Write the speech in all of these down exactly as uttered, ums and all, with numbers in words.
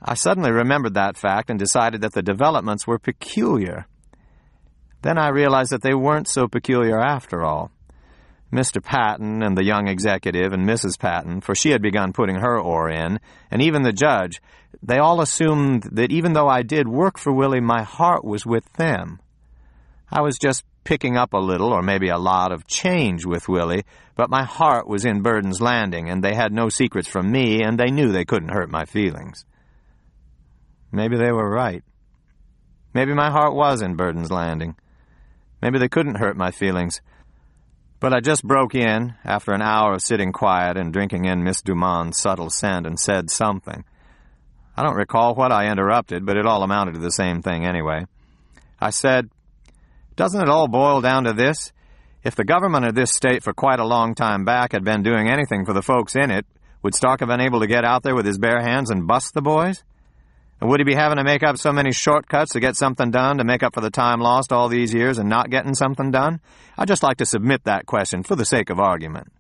I suddenly remembered that fact and decided that the developments were peculiar. Then I realized that they weren't so peculiar after all. Mister Patton and the young executive and Missus Patton, for she had begun putting her oar in, and even the judge, they all assumed that even though I did work for Willie, my heart was with them. I was just picking up a little, or maybe a lot, of change with Willie, but my heart was in Burden's Landing, and they had no secrets from me, and they knew they couldn't hurt my feelings. Maybe they were right. Maybe my heart was in Burden's Landing. Maybe they couldn't hurt my feelings. But I just broke in, after an hour of sitting quiet and drinking in Miss Dumond's subtle scent, and said something. I don't recall what I interrupted, but it all amounted to the same thing anyway. I said, "Doesn't it all boil down to this? If the government of this state for quite a long time back had been doing anything for the folks in it, would Stark have been able to get out there with his bare hands and bust the boys? And would he be having to make up so many shortcuts to get something done to make up for the time lost all these years and not getting something done? I'd just like to submit that question for the sake of argument."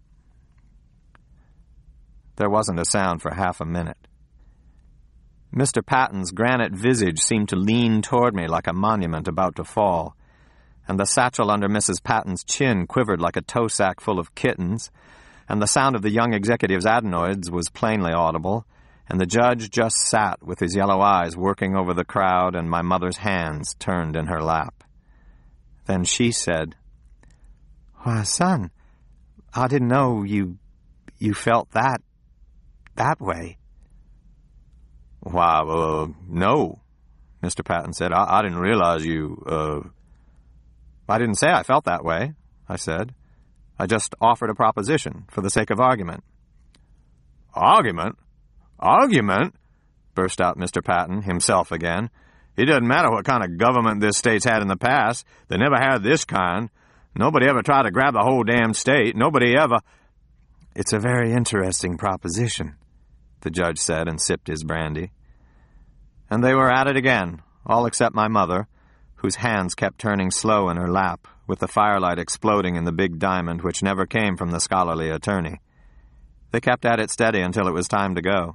There wasn't a sound for half a minute. Mister Patton's granite visage seemed to lean toward me like a monument about to fall, and the satchel under Missus Patton's chin quivered like a tow sack full of kittens, and the sound of the young executive's adenoids was plainly audible, and the judge just sat with his yellow eyes working over the crowd and my mother's hands turned in her lap. Then she said, "Why, son, I didn't know you, you felt that, that way." "Why, uh, no," Mister Patton said. I, I didn't realize you, uh... "I didn't say I felt that way," I said. "I just offered a proposition for the sake of argument." "Argument? Argument?" burst out Mister Patton, himself again. "It doesn't matter what kind of government this state's had in the past. They never had this kind. Nobody ever tried to grab the whole damn state. Nobody ever—" "It's a very interesting proposition," the judge said and sipped his brandy. And they were at it again, all except my mother, whose hands kept turning slow in her lap, with the firelight exploding in the big diamond which never came from the scholarly attorney. They kept at it steady until it was time to go.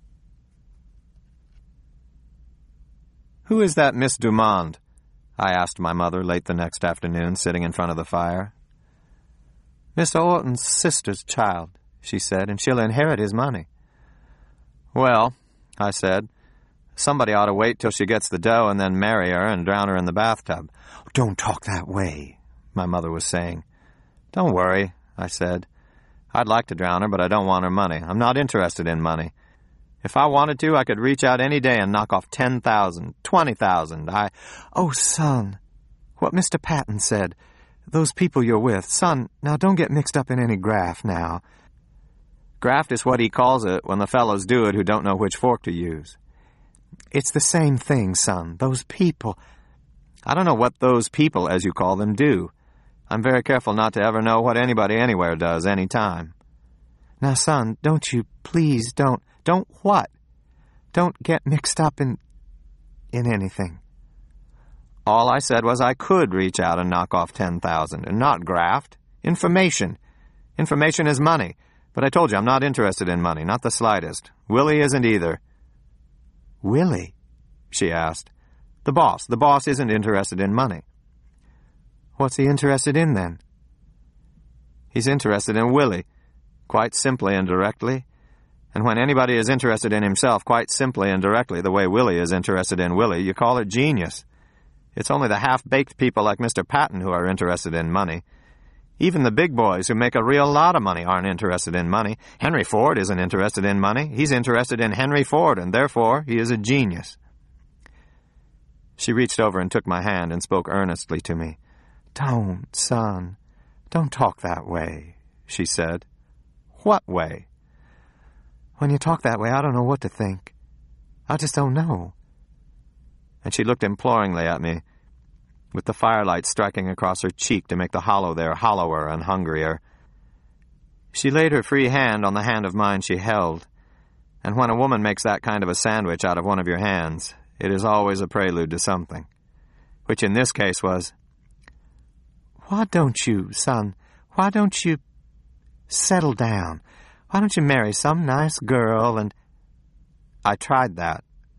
"Who is that Miss Dumond?" I asked my mother late the next afternoon, sitting in front of the fire. "Mister Orton's sister's child," she said, "and she'll inherit his money." "Well," I said, "somebody ought to wait till she gets the dough and then marry her and drown her in the bathtub." "Don't talk that way," my mother was saying. "Don't worry," I said. "I'd like to drown her, but I don't want her money. I'm not interested in money. If I wanted to, I could reach out any day and knock off ten thousand, twenty thousand. I—" "Oh, son, what Mister Patton said, those people you're with, son, now don't get mixed up in any graft now." "Graft is what he calls it when the fellows do it who don't know which fork to use." "It's the same thing, son. Those people—" "I don't know what those people, as you call them, do. I'm very careful not to ever know what anybody anywhere does any time." "Now, son, don't you, please don't—" "Don't what?" "Don't get mixed up in... in anything." "All I said was I could reach out and knock off ten thousand, and not graft. Information. Information is money. But I told you I'm not interested in money, not the slightest. Willie isn't either." "Willie?" she asked. "The boss. The boss isn't interested in money." "What's he interested in, then?" "He's interested in Willie, quite simply and directly. And when anybody is interested in himself quite simply and directly the way Willie is interested in Willie, you call it genius. It's only the half-baked people like Mister Patton who are interested in money. Even the big boys who make a real lot of money aren't interested in money. Henry Ford isn't interested in money. He's interested in Henry Ford, and therefore he is a genius." She reached over and took my hand and spoke earnestly to me. "Don't, son. Don't talk that way," she said. "What way?" "When you talk that way, I don't know what to think. I just don't know." And she looked imploringly at me, with the firelight striking across her cheek to make the hollow there hollower and hungrier. She laid her free hand on the hand of mine she held, and when a woman makes that kind of a sandwich out of one of your hands, it is always a prelude to something, which in this case was, "Why don't you, son, why don't you settle down? Why don't you marry some nice girl and—" "I tried that,"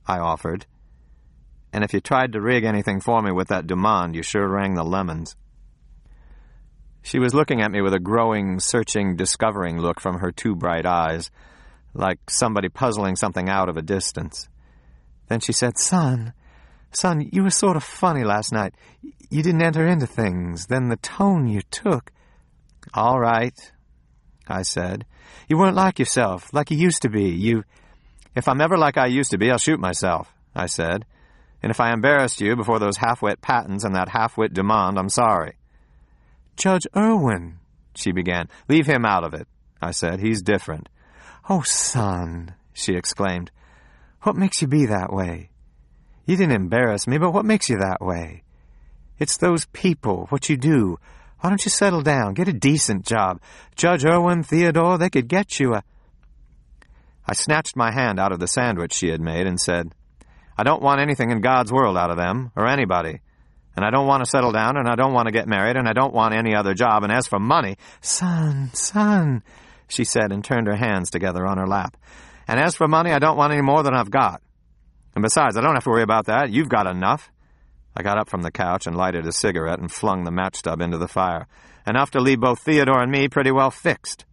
I offered. And if you tried to rig anything for me with that Dumond, you sure rang the lemons. She was looking at me with a growing, searching, discovering look from her two bright eyes, like somebody puzzling something out of a distance. Then she said, Son, son, you were sort of funny last night. You didn't enter into things. Then the tone you took. All right, I said. You weren't like yourself, like you used to be. You... If I'm ever like I used to be, I'll shoot myself, I said. And if I embarrassed you before those half-wit Pattons and that half-wit Dumond, I'm sorry. Judge Irwin, she began. Leave him out of it, I said. He's different. Oh, son, she exclaimed. What makes you be that way? You didn't embarrass me, but what makes you that way? It's those people, what you do. Why don't you settle down, get a decent job? Judge Irwin, Theodore, they could get you a... I snatched my hand out of the sandwich she had made and said, I don't want anything in God's world out of them, or anybody. And I don't want to settle down, and I don't want to get married, and I don't want any other job. And as for money... Son, son, she said, and turned her hands together on her lap. And as for money, I don't want any more than I've got. And besides, I don't have to worry about that. You've got enough. I got up from the couch and lighted a cigarette and flung the match stub into the fire. Enough to leave both Theodore and me pretty well fixed.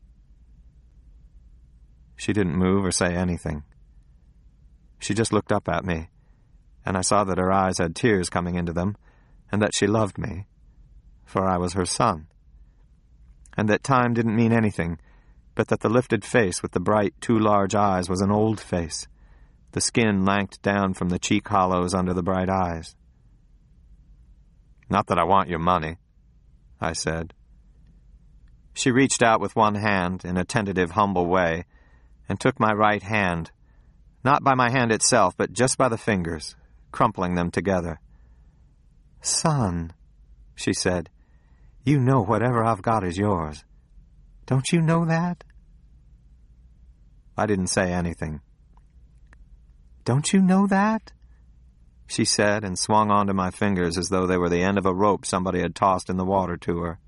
She didn't move or say anything. She just looked up at me, and I saw that her eyes had tears coming into them, and that she loved me, for I was her son, and that time didn't mean anything, but that the lifted face with the bright, too large eyes was an old face, the skin lanked down from the cheek hollows under the bright eyes. Not that I want your money, I said. She reached out with one hand in a tentative, humble way, and took my right hand, not by my hand itself, but just by the fingers, crumpling them together. Son, she said, you know whatever I've got is yours. Don't you know that? I didn't say anything. Don't you know that? She said, and swung onto my fingers as though they were the end of a rope somebody had tossed in the water to her.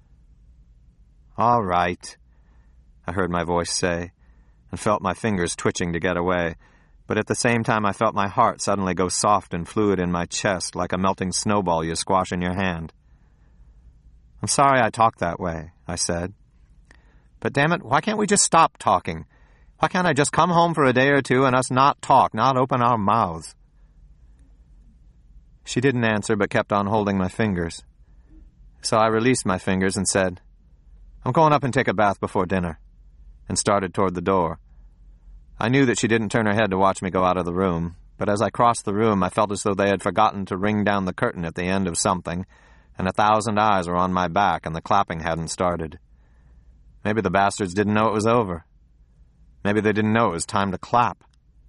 All right, I heard my voice say, and felt my fingers twitching to get away, but at the same time I felt my heart suddenly go soft and fluid in my chest like a melting snowball you squash in your hand. I'm sorry I talked that way, I said. But damn it, why can't we just stop talking? Why can't I just come home for a day or two and us not talk, not open our mouths? She didn't answer but kept on holding my fingers. So I released my fingers and said, I'm going up and take a bath before dinner, and started toward the door. I knew that she didn't turn her head to watch me go out of the room, but as I crossed the room I felt as though they had forgotten to ring down the curtain at the end of something, and a thousand eyes were on my back and the clapping hadn't started. Maybe the bastards didn't know it was over. Maybe they didn't know it was time to clap.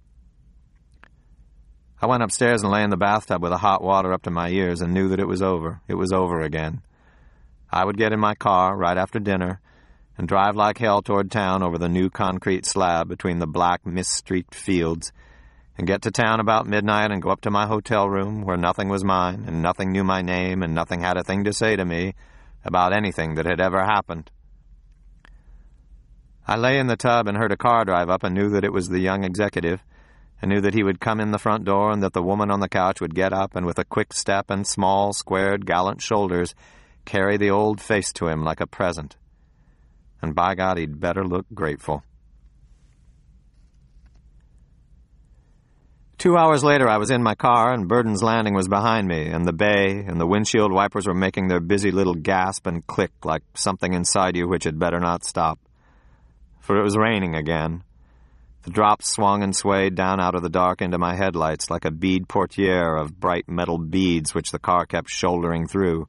I went upstairs and lay in the bathtub with the hot water up to my ears and knew that it was over. It was over again. I would get in my car right after dinner and drive like hell toward town over the new concrete slab between the black, mist-streaked fields, and get to town about midnight and go up to my hotel room where nothing was mine and nothing knew my name and nothing had a thing to say to me about anything that had ever happened. I lay in the tub and heard a car drive up and knew that it was the young executive, and knew that he would come in the front door and that the woman on the couch would get up and with a quick step and small, squared, gallant shoulders carry the old face to him like a present. And by God, he'd better look grateful. Two hours later, I was in my car, and Burden's Landing was behind me, and the bay, and the windshield wipers were making their busy little gasp and click like something inside you which had better not stop. For it was raining again. The drops swung and swayed down out of the dark into my headlights like a bead portiere of bright metal beads which the car kept shouldering through.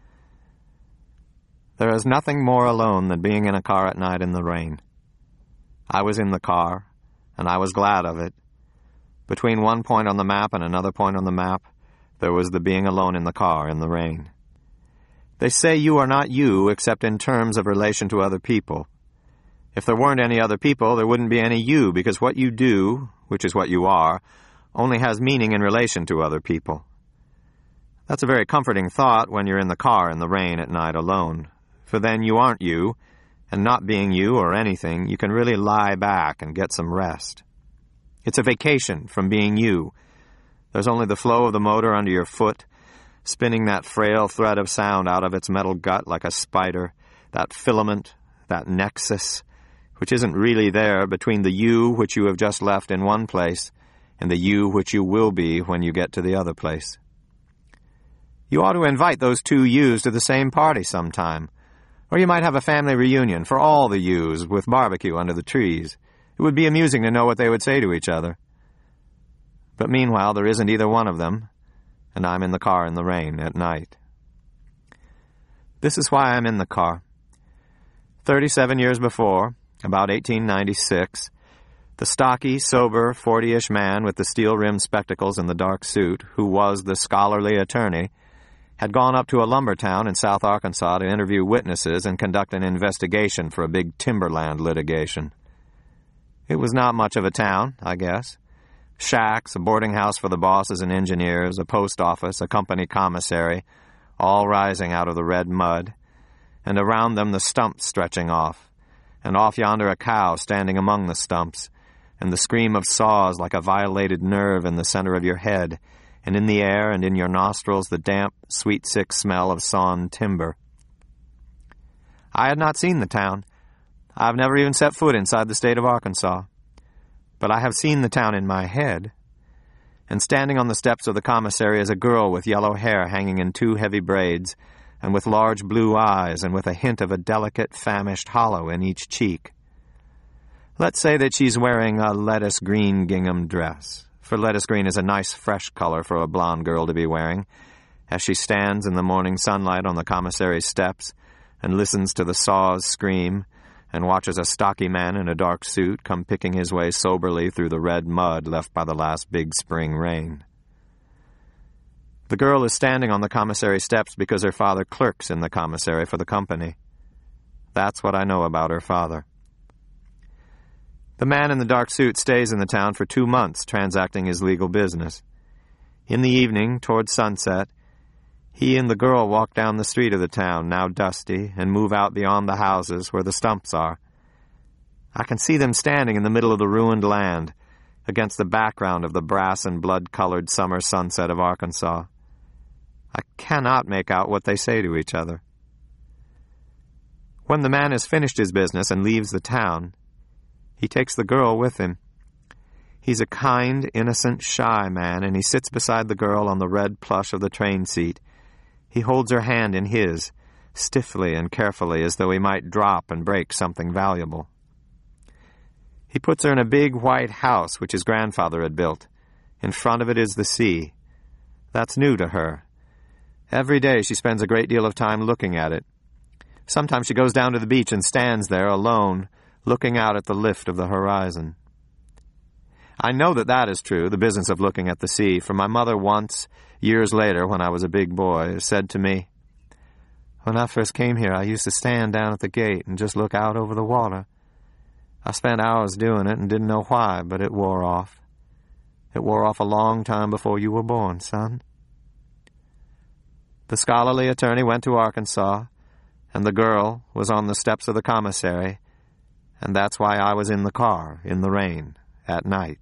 There is nothing more alone than being in a car at night in the rain. I was in the car, and I was glad of it. Between one point on the map and another point on the map, there was the being alone in the car in the rain. They say you are not you except in terms of relation to other people. If there weren't any other people, there wouldn't be any you, because what you do, which is what you are, only has meaning in relation to other people. That's a very comforting thought when you're in the car in the rain at night alone, for then you aren't you, and not being you or anything, you can really lie back and get some rest. It's a vacation from being you. There's only the flow of the motor under your foot, spinning that frail thread of sound out of its metal gut like a spider, that filament, that nexus, which isn't really there between the you which you have just left in one place and the you which you will be when you get to the other place. You ought to invite those two yous to the same party sometime, or you might have a family reunion for all the yous with barbecue under the trees. It would be amusing to know what they would say to each other. But meanwhile, there isn't either one of them, and I'm in the car in the rain at night. This is why I'm in the car. Thirty-seven years before, about eighteen ninety-six, the stocky, sober, forty-ish man with the steel-rimmed spectacles and the dark suit, who was the scholarly attorney, had gone up to a lumber town in South Arkansas to interview witnesses and conduct an investigation for a big timberland litigation. It was not much of a town, I guess. Shacks, a boarding house for the bosses and engineers, a post office, a company commissary, all rising out of the red mud, and around them the stumps stretching off, and off yonder a cow standing among the stumps, and the scream of saws like a violated nerve in the center of your head, and in the air and in your nostrils the damp, sweet, sick smell of sawn timber. I had not seen the town. I've never even set foot inside the state of Arkansas. But I have seen the town in my head. And standing on the steps of the commissary is a girl with yellow hair hanging in two heavy braids, and with large blue eyes, and with a hint of a delicate, famished hollow in each cheek. Let's say that she's wearing a lettuce green gingham dress, for lettuce green is a nice fresh color for a blonde girl to be wearing, as she stands in the morning sunlight on the commissary's steps and listens to the saws scream, and watches a stocky man in a dark suit come picking his way soberly through the red mud left by the last big spring rain. The girl is standing on the commissary steps because her father clerks in the commissary for the company. That's what I know about her father. The man in the dark suit stays in the town for two months transacting his legal business. In the evening, toward sunset, he and the girl walk down the street of the town, now dusty, and move out beyond the houses where the stumps are. I can see them standing in the middle of the ruined land, against the background of the brass and blood-colored summer sunset of Arkansas. I cannot make out what they say to each other. When the man has finished his business and leaves the town, he takes the girl with him. He's a kind, innocent, shy man, and he sits beside the girl on the red plush of the train seat. He holds her hand in his, stiffly and carefully, as though he might drop and break something valuable. He puts her in a big white house which his grandfather had built. In front of it is the sea. That's new to her. Every day she spends a great deal of time looking at it. Sometimes she goes down to the beach and stands there alone, looking out at the lift of the horizon. I know that that is true, the business of looking at the sea, for my mother once, years later, when I was a big boy, said to me, "When I first came here, I used to stand down at the gate and just look out over the water. I spent hours doing it and didn't know why, but it wore off. It wore off a long time before you were born, son." The scholarly attorney went to Arkansas, and the girl was on the steps of the commissary, and that's why I was in the car, in the rain, at night.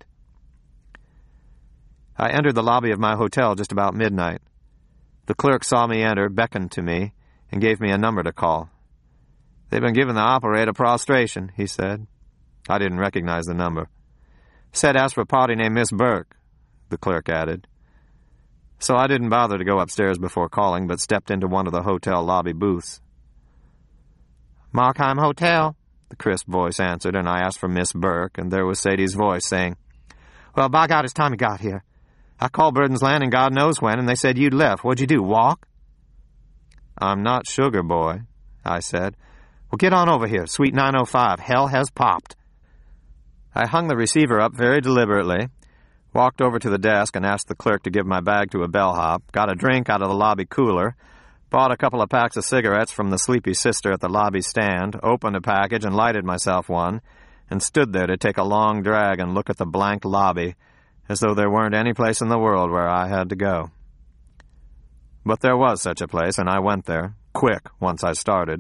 I entered the lobby of my hotel just about midnight. The clerk saw me enter, beckoned to me, and gave me a number to call. "They've been giving the operator prostration," he said. I didn't recognize the number. "Said ask for a party named Miss Burke," the clerk added. So I didn't bother to go upstairs before calling, but stepped into one of the hotel lobby booths. "Markheim Hotel," the crisp voice answered, and I asked for Miss Burke, and there was Sadie's voice saying, "Well, by God, it's time you got here. I called Burden's Landing God knows when, and they said you'd left. What'd you do, walk?" "I'm not Sugar Boy," I said. "Well, get on over here, Suite nine oh five. Hell has popped." I hung the receiver up very deliberately, walked over to the desk and asked the clerk to give my bag to a bellhop, got a drink out of the lobby cooler, bought a couple of packs of cigarettes from the sleepy sister at the lobby stand, opened a package and lighted myself one, and stood there to take a long drag and look at the blank lobby, as though there weren't any place in the world where I had to go. But there was such a place, and I went there, quick, once I started.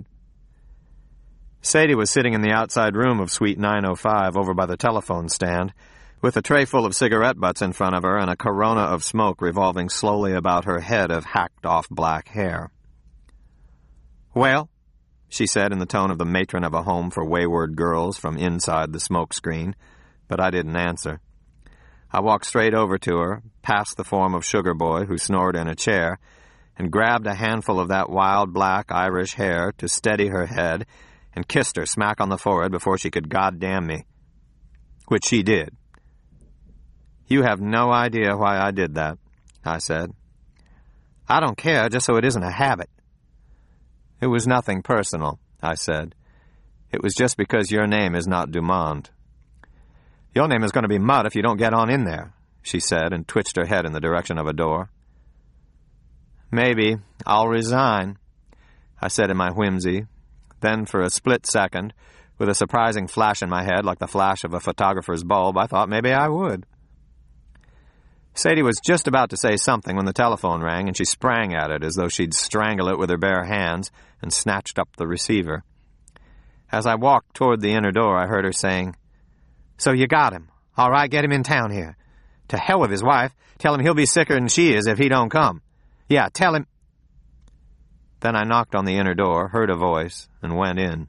Sadie was sitting in the outside room of Suite nine oh five over by the telephone stand, with a tray full of cigarette butts in front of her and a corona of smoke revolving slowly about her head of hacked-off black hair. "Well," she said in the tone of the matron of a home for wayward girls from inside the smoke screen, but I didn't answer. I walked straight over to her, past the form of Sugar Boy, who snored in a chair, and grabbed a handful of that wild black Irish hair to steady her head and kissed her smack on the forehead before she could goddamn me. Which she did. "You have no idea why I did that," I said. "I don't care, just so it isn't a habit." "It was nothing personal," I said. "It was just because your name is not Dumond." "Your name is going to be Mudd if you don't get on in there," she said, and twitched her head in the direction of a door. "Maybe I'll resign," I said in my whimsy. Then, for a split second, with a surprising flash in my head like the flash of a photographer's bulb, I thought maybe I would. Sadie was just about to say something when the telephone rang, and she sprang at it as though she'd strangle it with her bare hands and snatched up the receiver. As I walked toward the inner door, I heard her saying, "So you got him. All right, get him in town here. To hell with his wife. Tell him he'll be sicker than she is if he don't come. Yeah, tell him." Then I knocked on the inner door, heard a voice, and went in.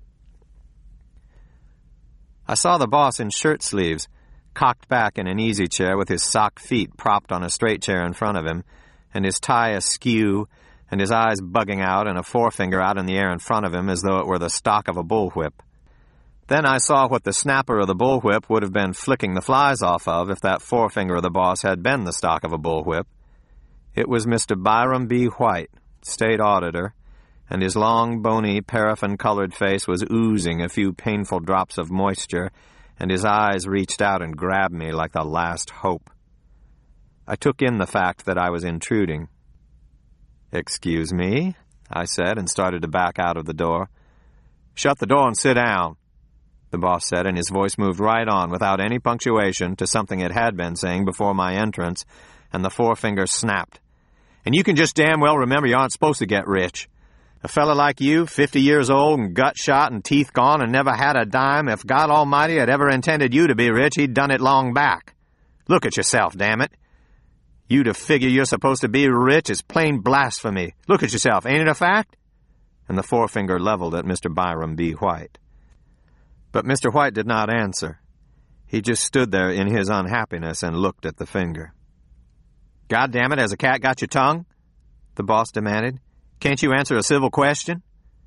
I saw the boss in shirt sleeves, cocked back in an easy chair with his socked feet propped on a straight chair in front of him, and his tie askew, and his eyes bugging out and a forefinger out in the air in front of him as though it were the stock of a bullwhip. Then I saw what the snapper of the bullwhip would have been flicking the flies off of if that forefinger of the boss had been the stock of a bullwhip. It was Mister Byram B. White, state auditor, and his long, bony, paraffin-colored face was oozing a few painful drops of moisture, and his eyes reached out and grabbed me like the last hope. I took in the fact that I was intruding. "Excuse me," I said, and started to back out of the door. "Shut the door and sit down," the boss said, and his voice moved right on without any punctuation to something it had been saying before my entrance, and the forefinger snapped. "And you can just damn well remember you aren't supposed to get rich. A fella like you, fifty years old and gut shot and teeth gone and never had a dime, if God Almighty had ever intended you to be rich, he'd done it long back. Look at yourself, damn it. You to figure you're supposed to be rich is plain blasphemy. Look at yourself, ain't it a fact?" And the forefinger leveled at Mister Byram B. White. But Mister White did not answer. He just stood there in his unhappiness and looked at the finger. "God damn it, has a cat got your tongue?" the boss demanded. "Can't you answer a civil question?"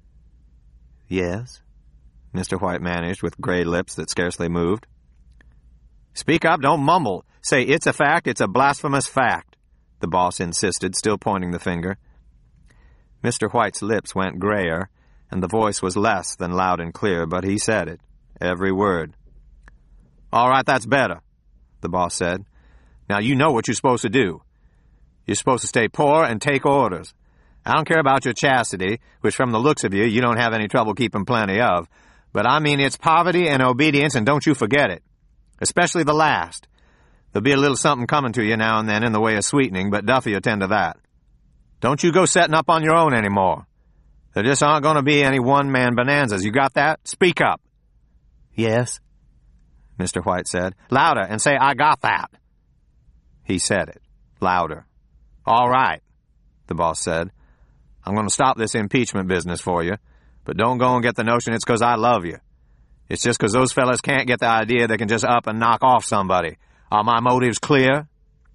"Yes," Mister White managed with gray lips that scarcely moved. "Speak up, don't mumble. Say, it's a fact, it's a blasphemous fact," the boss insisted, still pointing the finger. Mister White's lips went grayer, and the voice was less than loud and clear, but he said it, every word. "All right, that's better," the boss said. "Now you know what you're supposed to do. You're supposed to stay poor and take orders. I don't care about your chastity, which from the looks of you, you don't have any trouble keeping plenty of, but I mean it's poverty and obedience, and don't you forget it. Especially the last. There'll be a little something coming to you now and then in the way of sweetening, but Duffy'll tend to that. Don't you go setting up on your own anymore. There just aren't going to be any one-man bonanzas. You got that? Speak up." "Yes," Mister White said. "Louder, and say, 'I got that.'" He said it, louder. "All right," the boss said. "I'm going to stop this impeachment business for you, but don't go and get the notion it's 'cause I love you. It's just 'cause those fellas can't get the idea they can just up and knock off somebody. Are my motives clear?"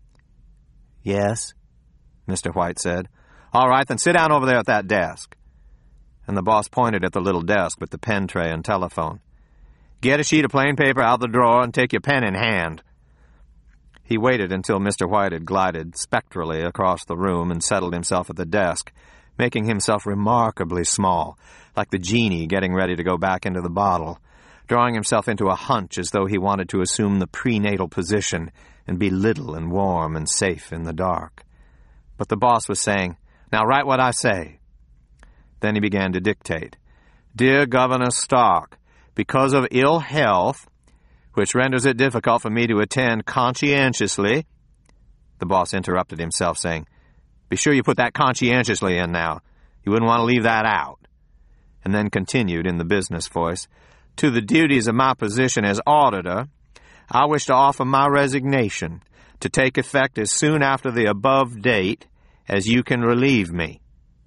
"Yes," Mister White said. "All right, then sit down over there at that desk." And the boss pointed at the little desk with the pen tray and telephone. "Get a sheet of plain paper out the drawer and take your pen in hand." He waited until Mister White had glided spectrally across the room and settled himself at the desk, making himself remarkably small, like the genie getting ready to go back into the bottle, drawing himself into a hunch as though he wanted to assume the prenatal position and be little and warm and safe in the dark. But the boss was saying, "Now write what I say." Then he began to dictate. "Dear Governor Stark, because of ill health, which renders it difficult for me to attend conscientiously," the boss interrupted himself, saying, "Be sure you put that conscientiously in now. You wouldn't want to leave that out." And then continued in the business voice, "To the duties of my position as auditor, I wish to offer my resignation to take effect as soon after the above date as you can relieve me."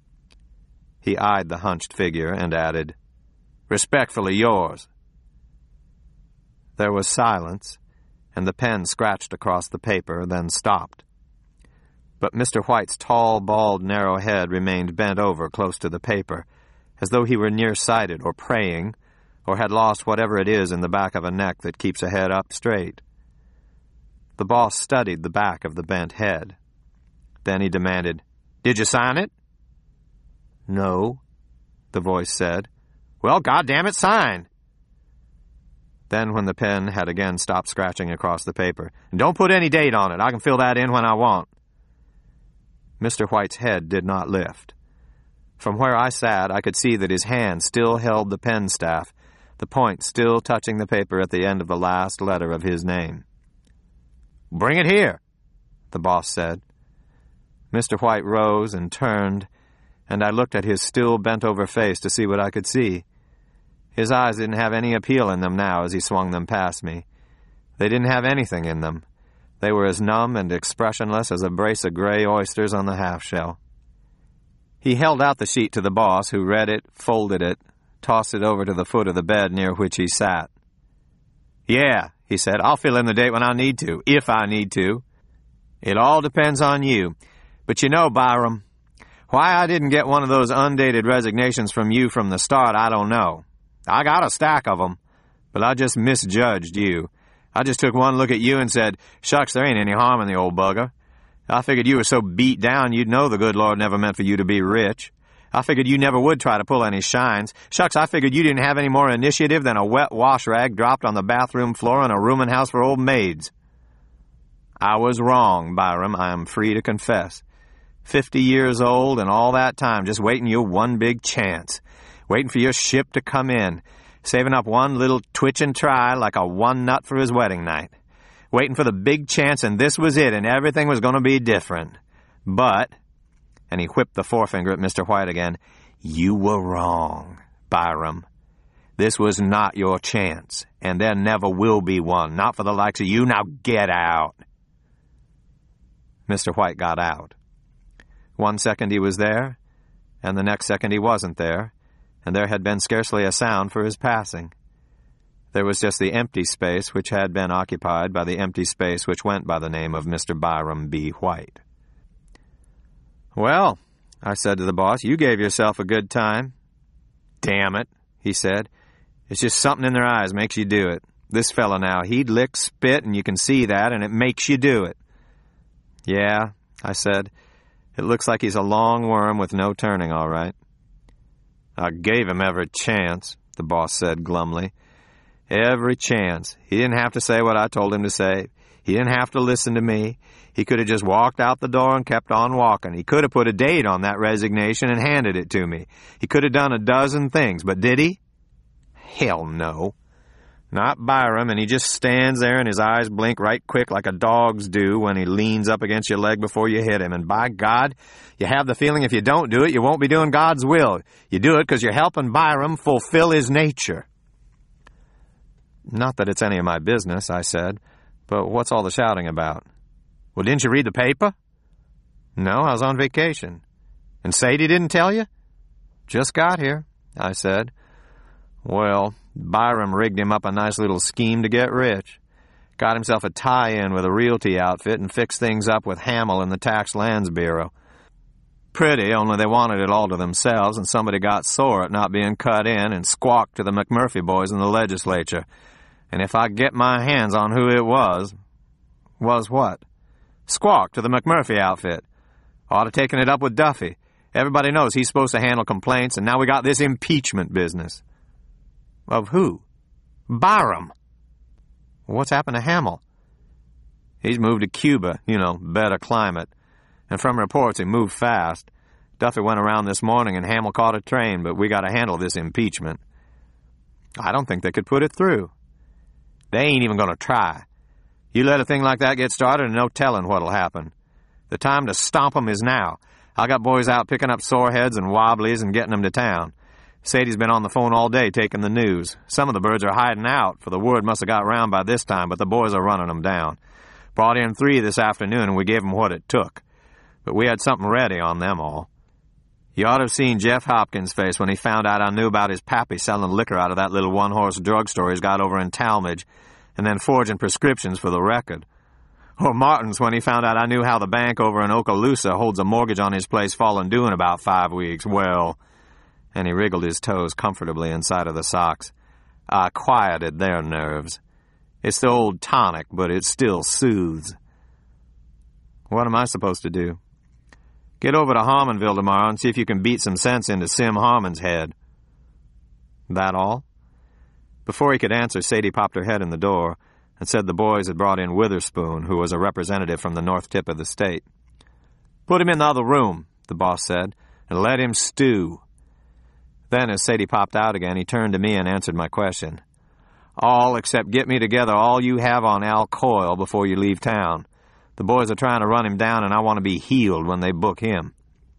He eyed the hunched figure and added, "Respectfully yours." There was silence, and the pen scratched across the paper, then stopped. But Mister White's tall, bald, narrow head remained bent over close to the paper, as though he were nearsighted or praying, or had lost whatever it is in the back of a neck that keeps a head up straight. The boss studied the back of the bent head. Then he demanded, "Did you sign it?" "No," the voice said. "Well, goddamn it, sign." Then, when the pen had again stopped scratching across the paper, "Don't put any date on it. I can fill that in when I want." Mister White's head did not lift. From where I sat, I could see that his hand still held the pen staff, the point still touching the paper at the end of the last letter of his name. "Bring it here," the boss said. Mister White rose and turned, and I looked at his still bent-over face to see what I could see. His eyes didn't have any appeal in them now as he swung them past me. They didn't have anything in them. They were as numb and expressionless as a brace of gray oysters on the half-shell. He held out the sheet to the boss, who read it, folded it, tossed it over to the foot of the bed near which he sat. "Yeah," he said, "I'll fill in the date when I need to, if I need to. It all depends on you. But you know, Byram, why I didn't get one of those undated resignations from you from the start, I don't know. I got a stack of them, but I just misjudged you. I just took one look at you and said, shucks, there ain't any harm in the old bugger. I figured you were so beat down you'd know the good Lord never meant for you to be rich. I figured you never would try to pull any shines. Shucks, I figured you didn't have any more initiative than a wet wash rag dropped on the bathroom floor in a rooming house for old maids. I was wrong, Byram, I am free to confess. Fifty years old and all that time just waiting your one big chance. Waiting for your ship to come in, saving up one little twitching try like a one nut for his wedding night. Waiting for the big chance, and this was it, and everything was going to be different. But, and he whipped the forefinger at Mister White again, you were wrong, Byram. This was not your chance, and there never will be one, not for the likes of you. Now get out. Mister White got out. One second he was there, and the next second he wasn't there, and there had been scarcely a sound for his passing. There was just the empty space which had been occupied by the empty space which went by the name of Mister Byram B. White. "Well," I said to the boss, "you gave yourself a good time." "Damn it," he said. "It's just something in their eyes makes you do it. This fellow now, he'd lick spit, and you can see that, and it makes you do it." "Yeah," I said. "It looks like he's a long worm with no turning, all right." "I gave him every chance," the boss said glumly. "Every chance. He didn't have to say what I told him to say. He didn't have to listen to me. He could have just walked out the door and kept on walking. He could have put a date on that resignation and handed it to me. He could have done a dozen things, but did he? Hell no. Not Byram, and he just stands there and his eyes blink right quick like a dog's do when he leans up against your leg before you hit him. And by God, you have the feeling if you don't do it, you won't be doing God's will. You do it because you're helping Byram fulfill his nature." "Not that it's any of my business," I said, "but what's all the shouting about?" "Well, didn't you read the paper?" "No, I was on vacation." "And Sadie didn't tell you?" "Just got here," I said. "Well, Byram rigged him up a nice little scheme to get rich. Got himself a tie-in with a realty outfit and fixed things up with Hamill and the Tax Lands Bureau. Pretty, only they wanted it all to themselves, and somebody got sore at not being cut in and squawked to the McMurphy boys in the legislature. And if I get my hands on who it was..." "Was what?" "Squawked to the McMurphy outfit. Ought to taken it up with Duffy. Everybody knows he's supposed to handle complaints, and now we got this impeachment business." "Of who?" "Byram." "What's happened to Hamill?" "He's moved to Cuba, you know, better climate. And from reports, he moved fast. Duffy went around this morning and Hamill caught a train, but we got to handle this impeachment." "I don't think they could put it through." "They ain't even going to try. You let a thing like that get started and no telling what'll happen. The time to stomp 'em is now. I got boys out picking up sore heads and wobblies and getting them to town. Sadie's been on the phone all day taking the news. Some of the birds are hiding out, for the word must have got round by this time, but the boys are running them down. Brought in three this afternoon, and we gave them what it took. But we had something ready on them all. You ought to have seen Jeff Hopkins' face when he found out I knew about his pappy selling liquor out of that little one-horse drugstore he's got over in Talmadge, and then forging prescriptions for the record. Or Martin's when he found out I knew how the bank over in Okaloosa holds a mortgage on his place falling due in about five weeks. Well, and he wriggled his toes comfortably inside of the socks. I quieted their nerves. It's the old tonic, but it still soothes. What am I supposed to do? Get over to Harmonville tomorrow and see if you can beat some sense into Sim Harmon's head. That all? Before he could answer, Sadie popped her head in the door and said the boys had brought in Witherspoon, who was a representative from the north tip of the state. Put him in the other room, the boss said, and let him stew. Then, as Sadie popped out again, he turned to me and answered my question. All except get me together all you have on Al Coyle before you leave town. The boys are trying to run him down, and I want to be healed when they book him.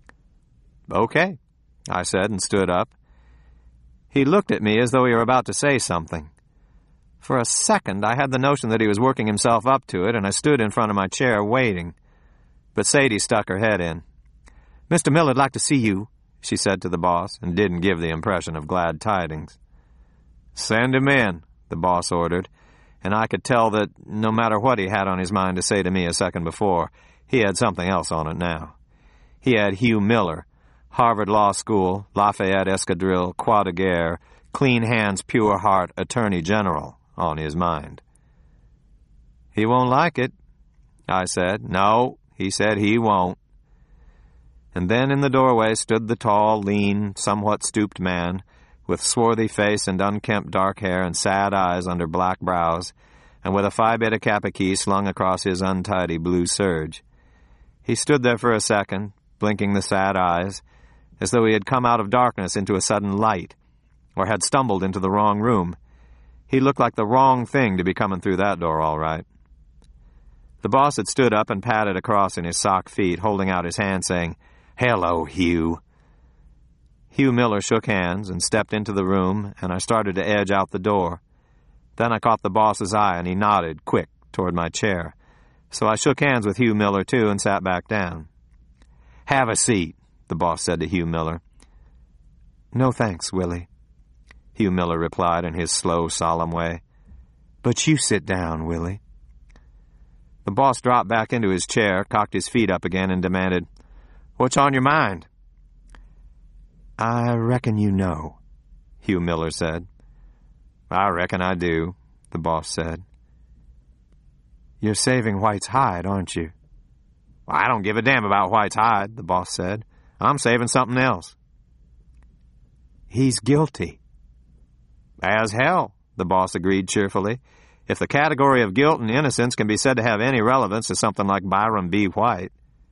Okay, I said, and stood up. He looked at me as though he were about to say something. For a second, I had the notion that he was working himself up to it, and I stood in front of my chair waiting. But Sadie stuck her head in. Mister Miller'd like to see you, she said to the boss, and didn't give the impression of glad tidings. Send him in, the boss ordered, and I could tell that no matter what he had on his mind to say to me a second before, he had something else on it now. He had Hugh Miller, Harvard Law School, Lafayette Escadrille, Croix de Guerre, clean hands, pure heart, Attorney General on his mind. He won't like it, I said. No, he said he won't. And then in the doorway stood the tall, lean, somewhat stooped man, with swarthy face and unkempt dark hair and sad eyes under black brows, and with a Phi Beta Kappa key slung across his untidy blue serge. He stood there for a second, blinking the sad eyes, as though he had come out of darkness into a sudden light, or had stumbled into the wrong room. He looked like the wrong thing to be coming through that door, all right. The boss had stood up and padded across in his sock feet, holding out his hand, saying, Hello, Hugh. Hugh Miller shook hands and stepped into the room, and I started to edge out the door. Then I caught the boss's eye, and he nodded, quick, toward my chair. So I shook hands with Hugh Miller, too, and sat back down. Have a seat, the boss said to Hugh Miller. No thanks, Willie, Hugh Miller replied in his slow, solemn way. But you sit down, Willie. The boss dropped back into his chair, cocked his feet up again, and demanded, What's on your mind? I reckon you know, Hugh Miller said. I reckon I do, the boss said. You're saving White's hide, aren't you? Well, I don't give a damn about White's hide, the boss said. I'm saving something else. He's guilty. As hell, the boss agreed cheerfully. If the category of guilt and innocence can be said to have any relevance to something like Byram B. White.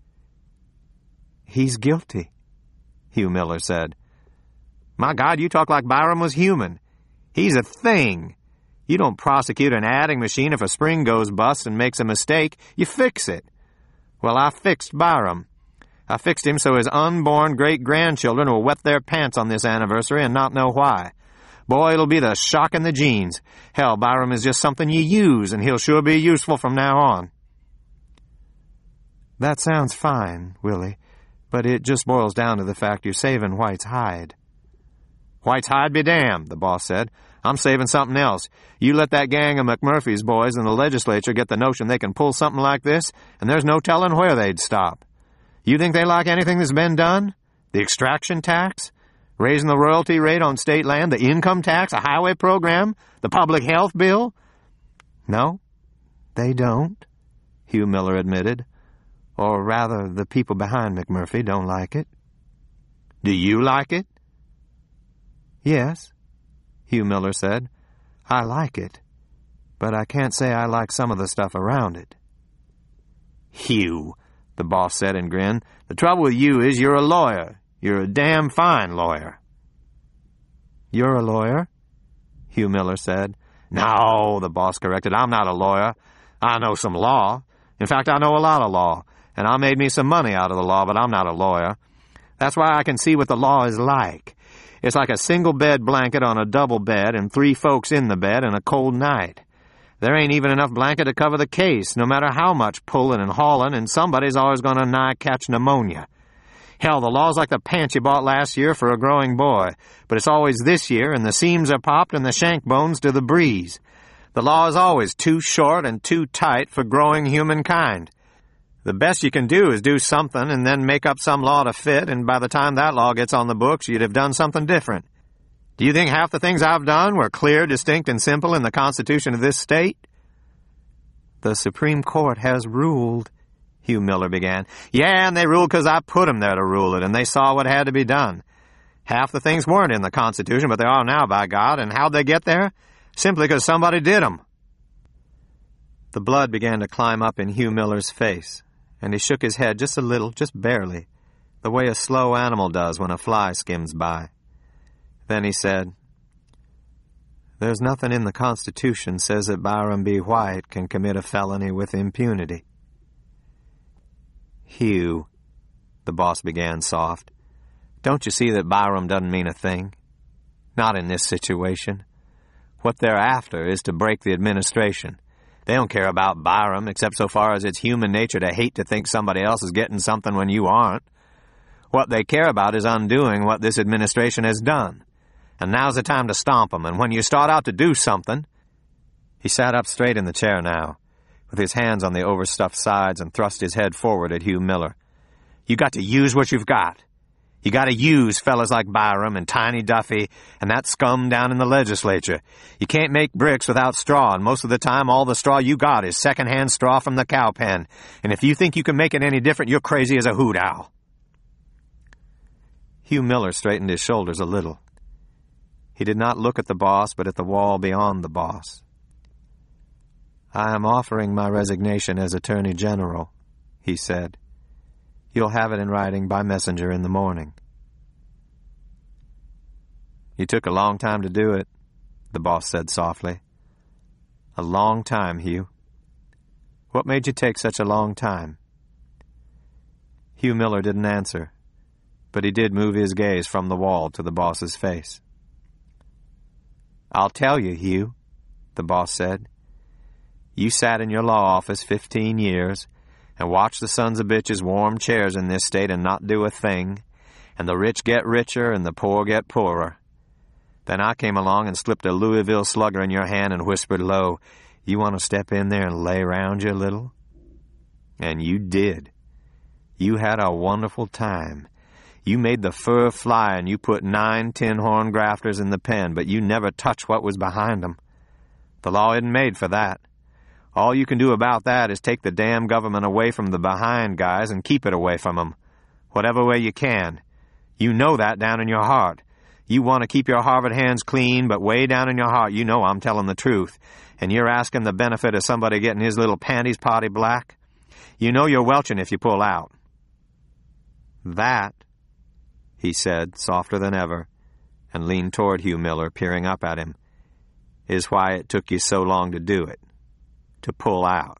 He's guilty, Hugh Miller said. My God, you talk like Byram was human. He's a thing. You don't prosecute an adding machine if a spring goes bust and makes a mistake. You fix it. Well, I fixed Byram. I fixed him so his unborn great-grandchildren will wet their pants on this anniversary and not know why. Boy, it'll be the shock in the genes. Hell, Byram is just something you use, and he'll sure be useful from now on. That sounds fine, Willie, but it just boils down to the fact you're saving White's hide. White's hide be damned, the boss said. I'm saving something else. You let that gang of McMurphy's boys in the legislature get the notion they can pull something like this, and there's no telling where they'd stop. You think they like anything that's been done? The extraction tax? Raising the royalty rate on state land? The income tax? A highway program? The public health bill? No, they don't, Hugh Miller admitted. Or rather, the people behind McMurphy don't like it. Do you like it? Yes, Hugh Miller said. I like it, but I can't say I like some of the stuff around it. Hugh, the boss said and grinned, the trouble with you is you're a lawyer. You're a damn fine lawyer. You're a lawyer? Hugh Miller said. No, the boss corrected, I'm not a lawyer. I know some law. In fact, I know a lot of law, and I made me some money out of the law, but I'm not a lawyer. That's why I can see what the law is like. It's like a single bed blanket on a double bed and three folks in the bed and a cold night. There ain't even enough blanket to cover the case, no matter how much pulling and hauling, and somebody's always going to nigh catch pneumonia. Hell, the law's like the pants you bought last year for a growing boy, but it's always this year, and the seams are popped and the shank bones to the breeze. The law is always too short and too tight for growing humankind. The best you can do is do something and then make up some law to fit, and by the time that law gets on the books, you'd have done something different. Do you think half the things I've done were clear, distinct, and simple in the Constitution of this state? The Supreme Court has ruled, Hugh Miller began. Yeah, and they ruled because I put them there to rule it, and they saw what had to be done. Half the things weren't in the Constitution, but they are now, by God, and how'd they get there? Simply because somebody did them. The blood began to climb up in Hugh Miller's face, and he shook his head just a little, just barely, the way a slow animal does when a fly skims by. Then he said, "There's nothing in the Constitution says that Byram B. White can commit a felony with impunity." "Hugh," the boss began soft, "don't you see that Byram doesn't mean a thing? Not in this situation. What they're after is to break the administration. They don't care about Byram except so far as it's human nature to hate to think somebody else is getting something when you aren't. What they care about is undoing what this administration has done. And now's the time to stomp them, and when you start out to do something—" He sat up straight in the chair now, with his hands on the overstuffed sides, and thrust his head forward at Hugh Miller. "You got to use what you've got. You got to use fellas like Byram and Tiny Duffy and that scum down in the legislature. You can't make bricks without straw, and most of the time all the straw you got is second-hand straw from the cow pen. And if you think you can make it any different, you're crazy as a hoot owl." Hugh Miller straightened his shoulders a little. He did not look at the boss, but at the wall beyond the boss. "I am offering my resignation as Attorney General," he said. "You'll have it in writing by messenger in the morning." "You took a long time to do it," the boss said softly. "A long time, Hugh. What made you take such a long time?" Hugh Miller didn't answer, but he did move his gaze from the wall to the boss's face. "I'll tell you, Hugh," the boss said. "You sat in your law office fifteen years and watched the sons of bitches warm chairs in this state and not do a thing, and the rich get richer and the poor get poorer. Then I came along and slipped a Louisville Slugger in your hand and whispered low, 'You want to step in there and lay round you a little?' And you did. You had a wonderful time. You made the fur fly, and you put nine tin-horn grafters in the pen, but you never touched what was behind them. The law isn't made for that. All you can do about that is take the damn government away from the behind guys and keep it away from them, whatever way you can. You know that down in your heart. You want to keep your Harvard hands clean, but way down in your heart you know I'm telling the truth, and you're asking the benefit of somebody getting his little panties potty black. You know you're welching if you pull out." "That," he said, softer than ever, and leaned toward Hugh Miller, peering up at him, "is why it took you so long to do it, to pull out."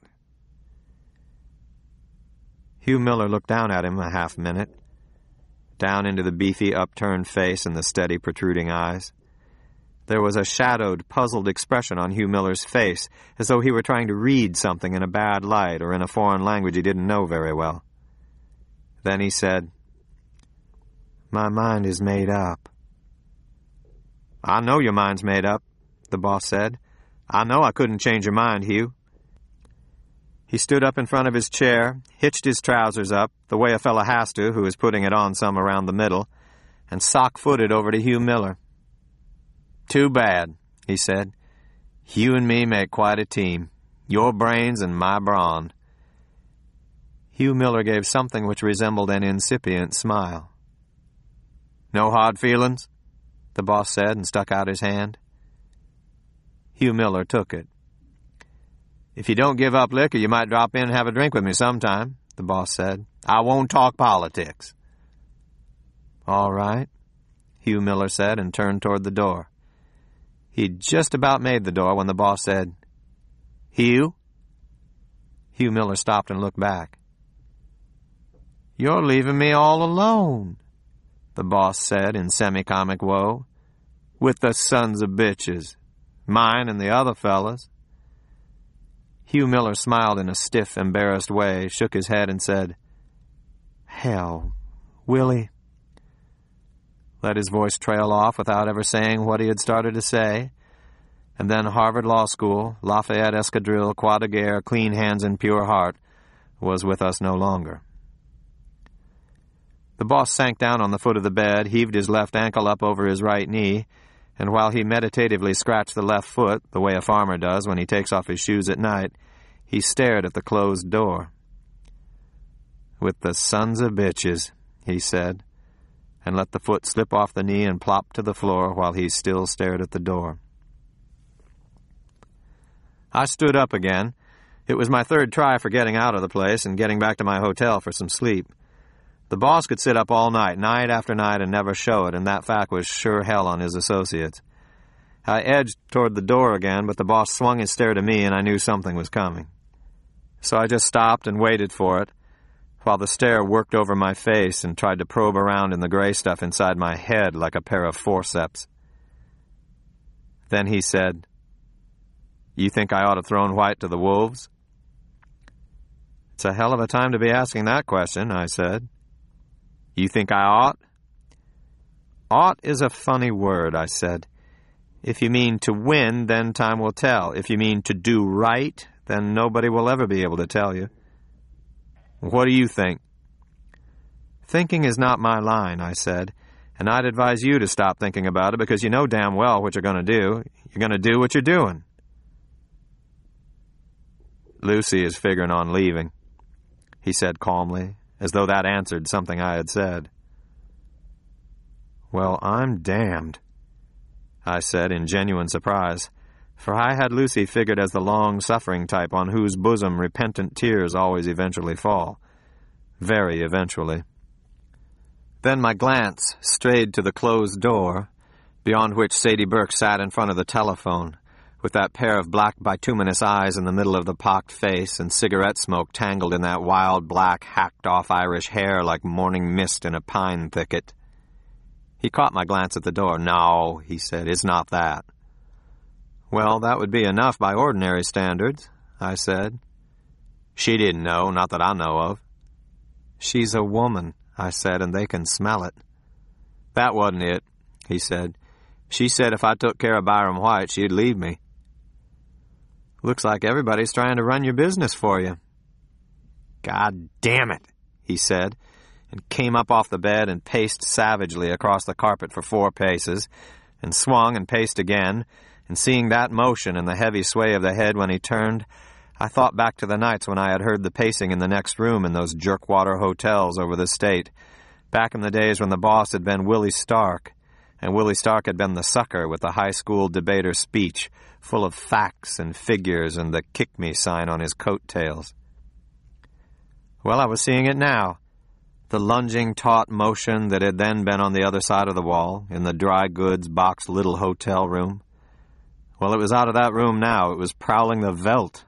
Hugh Miller looked down at him a half minute, down into the beefy, upturned face and the steady, protruding eyes. There was a shadowed, puzzled expression on Hugh Miller's face, as though he were trying to read something in a bad light or in a foreign language he didn't know very well. Then he said, "My mind is made up." "I know your mind's made up," the boss said. "I know I couldn't change your mind, Hugh." He stood up in front of his chair, hitched his trousers up, the way a fella has to who is putting it on some around the middle, and sock-footed over to Hugh Miller. "Too bad," he said. "You and me make quite a team. Your brains and my brawn." Hugh Miller gave something which resembled an incipient smile. "No hard feelings?" the boss said, and stuck out his hand. Hugh Miller took it. "If you don't give up liquor, you might drop in and have a drink with me sometime," the boss said. "I won't talk politics." "All right," Hugh Miller said, and turned toward the door. He'd just about made the door when the boss said, "Hugh?" Hugh Miller stopped and looked back. "You're leaving me all alone." the boss said in semi-comic woe. "With the sons of bitches. Mine and the other fellas." Hugh Miller smiled in a stiff, embarrassed way, shook his head, and said, "Hell, Willie." Let his voice trail off without ever saying what he had started to say, and then Harvard Law School, Lafayette Escadrille, Croix de Guerre, clean hands and pure heart, was with us no longer. The boss sank down on the foot of the bed, heaved his left ankle up over his right knee, and while he meditatively scratched the left foot, the way a farmer does when he takes off his shoes at night, he stared at the closed door. "With the sons of bitches," he said, and let the foot slip off the knee and plop to the floor while he still stared at the door. I stood up again. It was my third try for getting out of the place and getting back to my hotel for some sleep. The boss could sit up all night, night after night, and never show it, and that fact was sure hell on his associates. I edged toward the door again, but the boss swung his stare to me, and I knew something was coming. So I just stopped and waited for it, while the stare worked over my face and tried to probe around in the gray stuff inside my head like a pair of forceps. Then he said, "You think I ought to thrown White to the wolves?" "It's a hell of a time to be asking that question," I said. "You think I ought?" "Ought is a funny word," I said. "If you mean to win, then time will tell. If you mean to do right, then nobody will ever be able to tell you." "What do you think?" "Thinking is not my line," I said, "and I'd advise you to stop thinking about it because you know damn well what you're going to do. You're going to do what you're doing." "Lucy is figuring on leaving," he said calmly, as though that answered something I had said. "Well, I'm damned," I said in genuine surprise, for I had Lucy figured as the long-suffering type on whose bosom repentant tears always eventually fall. Very eventually. Then my glance strayed to the closed door, beyond which Sadie Burke sat in front of the telephone, with that pair of black bituminous eyes in the middle of the pocked face and cigarette smoke tangled in that wild black hacked-off Irish hair like morning mist in a pine thicket. He caught my glance at the door. "No," he said, "it's not that." "Well, that would be enough by ordinary standards," I said. "She didn't know, not that I know of." "She's a woman," I said, "and they can smell it." "That wasn't it," he said. "She said if I took care of Byram White, she'd leave me." "Looks like everybody's trying to run your business for you." "God damn it," he said, and came up off the bed and paced savagely across the carpet for four paces, and swung and paced again, and seeing that motion and the heavy sway of the head when he turned, I thought back to the nights when I had heard the pacing in the next room in those jerkwater hotels over the state, back in the days when the boss had been Willie Stark, and Willie Stark had been the sucker with the high school debater speech, full of facts and figures and the kick-me sign on his coat-tails. Well, I was seeing it now. The lunging, taut motion that had then been on the other side of the wall, in the dry goods boxed little hotel room. Well, it was out of that room now. It was prowling the veldt.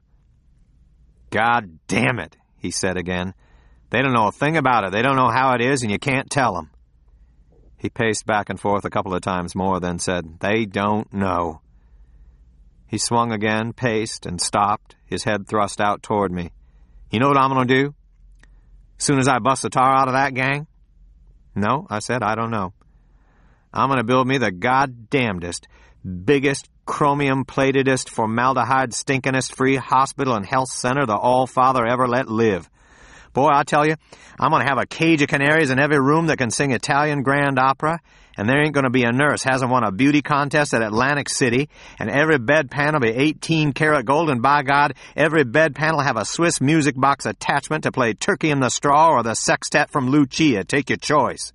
"God damn it," he said again. "They don't know a thing about it. They don't know how it is, and you can't tell them." He paced back and forth a couple of times more, then said, "They don't know." He swung again, paced, and stopped, his head thrust out toward me. "You know what I'm going to do? Soon as I bust the tar out of that gang?" "No," I said, "I don't know." "I'm going to build me the goddamnedest, biggest, chromium-platedest, formaldehyde-stinkingest free hospital and health center the All-Father ever let live. Boy, I tell you, I'm going to have a cage of canaries in every room that can sing Italian grand opera, and there ain't going to be a nurse hasn't won a beauty contest at Atlantic City, and every bedpan will be eighteen karat gold, and by God, every bedpan will have a Swiss music box attachment to play Turkey in the Straw or the sextet from Lucia. Take your choice."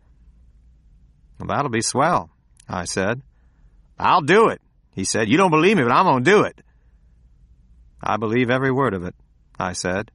"Well, that'll be swell," I said. "I'll do it," he said. "You don't believe me, but I'm going to do it." "I believe every word of it," I said.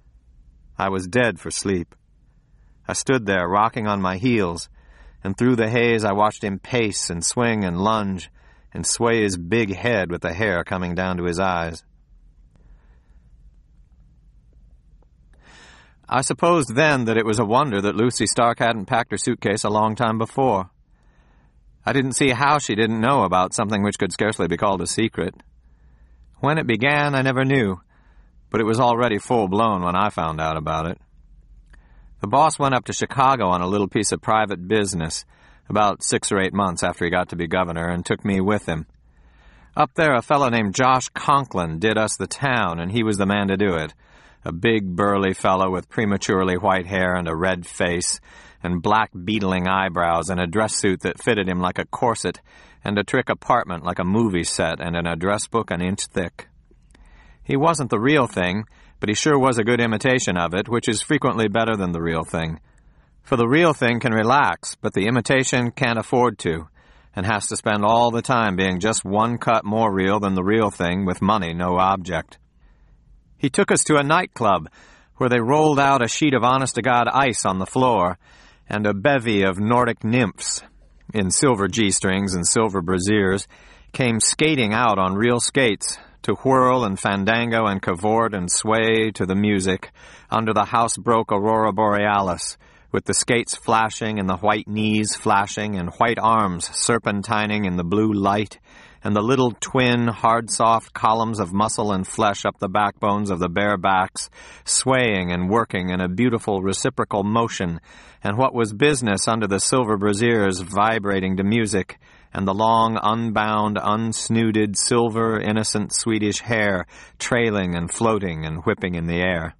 I was dead for sleep. I stood there, rocking on my heels, and through the haze I watched him pace and swing and lunge and sway his big head with the hair coming down to his eyes. I supposed then that it was a wonder that Lucy Stark hadn't packed her suitcase a long time before. I didn't see how she didn't know about something which could scarcely be called a secret. When it began, I never knew, but it was already full-blown when I found out about it. The boss went up to Chicago on a little piece of private business about six or eight months after he got to be governor, and took me with him. Up there, a fellow named Josh Conklin did us the town, and he was the man to do it. A big, burly fellow with prematurely white hair and a red face, and black beetling eyebrows, and a dress suit that fitted him like a corset, and a trick apartment like a movie set, and an address book an inch thick. He wasn't the real thing, but he sure was a good imitation of it, which is frequently better than the real thing. For the real thing can relax, but the imitation can't afford to, and has to spend all the time being just one cut more real than the real thing, with money no object. He took us to a nightclub, where they rolled out a sheet of honest-to-God ice on the floor, and a bevy of Nordic nymphs, in silver G-strings and silver brassieres, came skating out on real skates, to whirl and fandango and cavort and sway to the music, under the housebroke aurora borealis, with the skates flashing and the white knees flashing and white arms serpentining in the blue light, and the little twin, hard-soft columns of muscle and flesh up the backbones of the bare backs, swaying and working in a beautiful reciprocal motion, and what was business under the silver brassieres vibrating to music, and the long, unbound, unsnooded, silver, innocent Swedish hair trailing and floating and whipping in the air.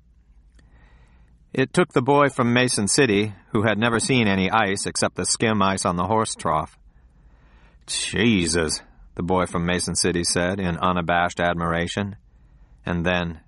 It took the boy from Mason City, who had never seen any ice except the skim ice on the horse trough. Jesus, the boy from Mason City said in unabashed admiration. And then,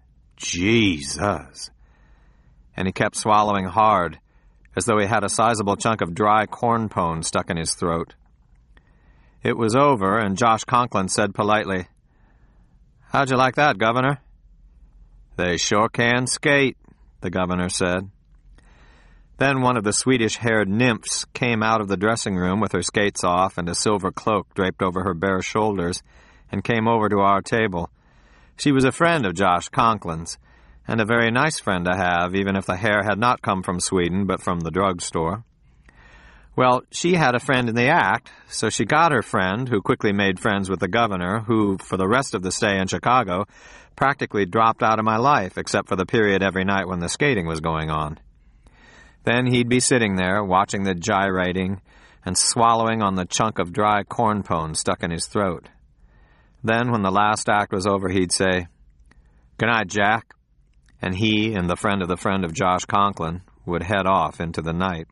Jesus. And he kept swallowing hard, as though he had a sizable chunk of dry corn pone stuck in his throat. It was over, and Josh Conklin said politely, "How'd you like that, Governor?" "They sure can skate," the governor said. Then one of the Swedish-haired nymphs came out of the dressing room with her skates off and a silver cloak draped over her bare shoulders, and came over to our table. She was a friend of Josh Conklin's, and a very nice friend to have, even if the hair had not come from Sweden, but from the drugstore. Well, she had a friend in the act, so she got her friend, who quickly made friends with the governor, who, for the rest of the stay in Chicago, practically dropped out of my life, except for the period every night when the skating was going on. Then he'd be sitting there, watching the gyrating, and swallowing on the chunk of dry corn pone stuck in his throat. Then, when the last act was over, he'd say, "Good night, Jack," and he and the friend of the friend of Josh Conklin would head off into the night.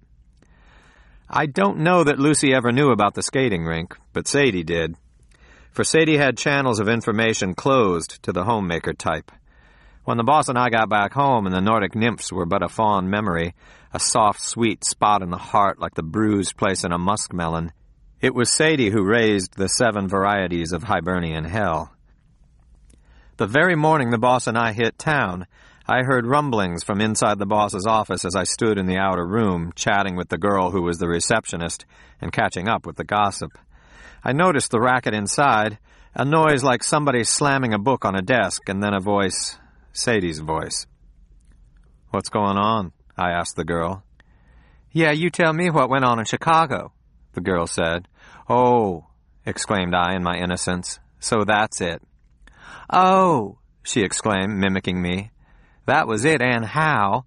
I don't know that Lucy ever knew about the skating rink, but Sadie did. For Sadie had channels of information closed to the homemaker type. When the boss and I got back home and the Nordic nymphs were but a fond memory, a soft, sweet spot in the heart like the bruised place in a muskmelon, it was Sadie who raised the seven varieties of Hibernian hell. The very morning the boss and I hit town, I heard rumblings from inside the boss's office as I stood in the outer room, chatting with the girl who was the receptionist and catching up with the gossip. I noticed the racket inside, a noise like somebody slamming a book on a desk, and then a voice, Sadie's voice. "What's going on?" I asked the girl. "Yeah, you tell me what went on in Chicago," the girl said. "Oh," exclaimed I in my innocence, "so that's it." "Oh," she exclaimed, mimicking me. "That was it, and how?"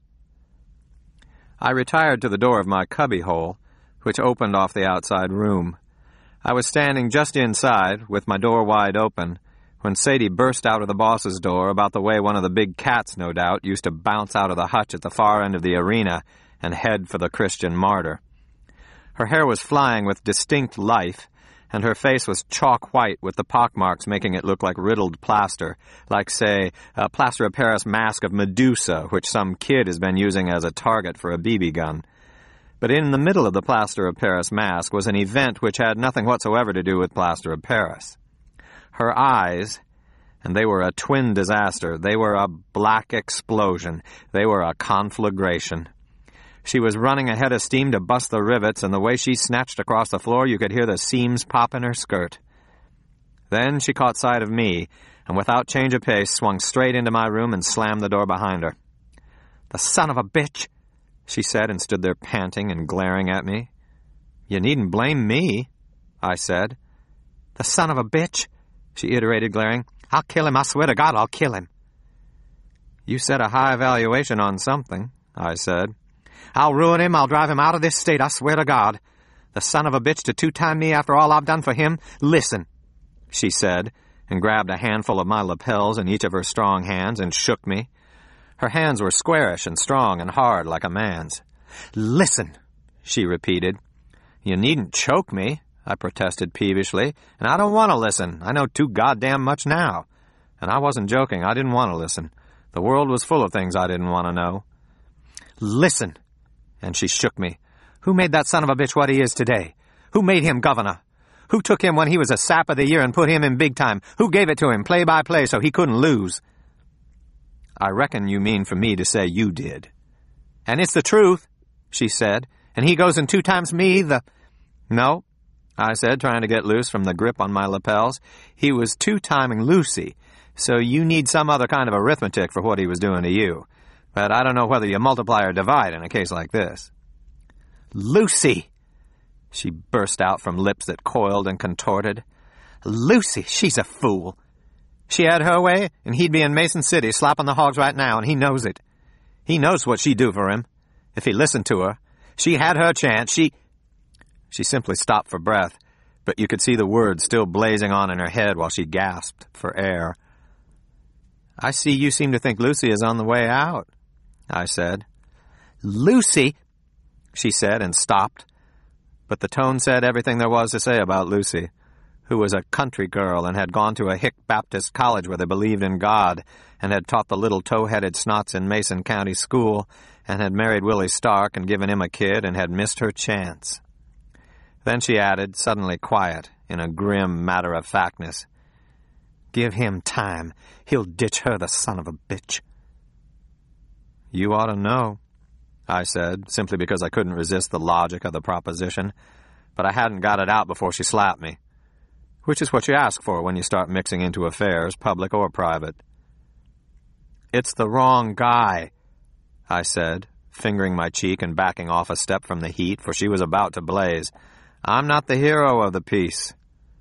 I retired to the door of my cubbyhole, which opened off the outside room. I was standing just inside, with my door wide open, when Sadie burst out of the boss's door about the way one of the big cats, no doubt, used to bounce out of the hutch at the far end of the arena and head for the Christian martyr. Her hair was flying with distinct life, and her face was chalk white with the pockmarks making it look like riddled plaster, like, say, a plaster of Paris mask of Medusa, which some kid has been using as a target for a B B gun. But in the middle of the plaster of Paris mask was an event which had nothing whatsoever to do with plaster of Paris. Her eyes, and they were a twin disaster, they were a black explosion, they were a conflagration. She was running a head of steam to bust the rivets, and the way she snatched across the floor you could hear the seams pop in her skirt. Then she caught sight of me, and without change of pace swung straight into my room and slammed the door behind her. "The son of a bitch," she said, and stood there panting and glaring at me. "You needn't blame me," I said. "The son of a bitch," she iterated, glaring. "I'll kill him, I swear to God I'll kill him." "You set a high valuation on something," I said. "I'll ruin him, I'll drive him out of this state, I swear to God. The son of a bitch to two-time me after all I've done for him? Listen," she said, and grabbed a handful of my lapels in each of her strong hands and shook me. Her hands were squarish and strong and hard like a man's. "Listen," she repeated. "You needn't choke me," I protested peevishly, "and I don't want to listen. I know too goddamn much now." And I wasn't joking. I didn't want to listen. The world was full of things I didn't want to know. "Listen," and she shook me. "Who made that son of a bitch what he is today? Who made him governor? Who took him when he was a sap of the year and put him in big time? Who gave it to him play by play so he couldn't lose?" "I reckon you mean for me to say you did." "And it's the truth," she said. "And he goes and two times me, the—" "No," I said, trying to get loose from the grip on my lapels. "He was two-timing Lucy, so you need some other kind of arithmetic for what he was doing to you. But I don't know whether you multiply or divide in a case like this." "Lucy!" she burst out from lips that coiled and contorted. "Lucy, she's a fool. She had her way, and he'd be in Mason City slapping the hogs right now, and he knows it. He knows what she'd do for him, if he listened to her. She had her chance. She—" She simply stopped for breath, but you could see the words still blazing on in her head while she gasped for air. "I see you seem to think Lucy is on the way out," I said. "Lucy!" she said, and stopped. But the tone said everything there was to say about Lucy, who was a country girl and had gone to a hick Baptist college where they believed in God, and had taught the little tow-headed snots in Mason County School, and had married Willie Stark and given him a kid and had missed her chance. Then she added, suddenly quiet, in a grim matter-of-factness, "Give him time. He'll ditch her, the son of a bitch." "You ought to know," I said, simply because I couldn't resist the logic of the proposition, but I hadn't got it out before she slapped me, which is what you ask for when you start mixing into affairs, public or private. "It's the wrong guy," I said, fingering my cheek and backing off a step from the heat, for she was about to blaze. "I'm not the hero of the piece."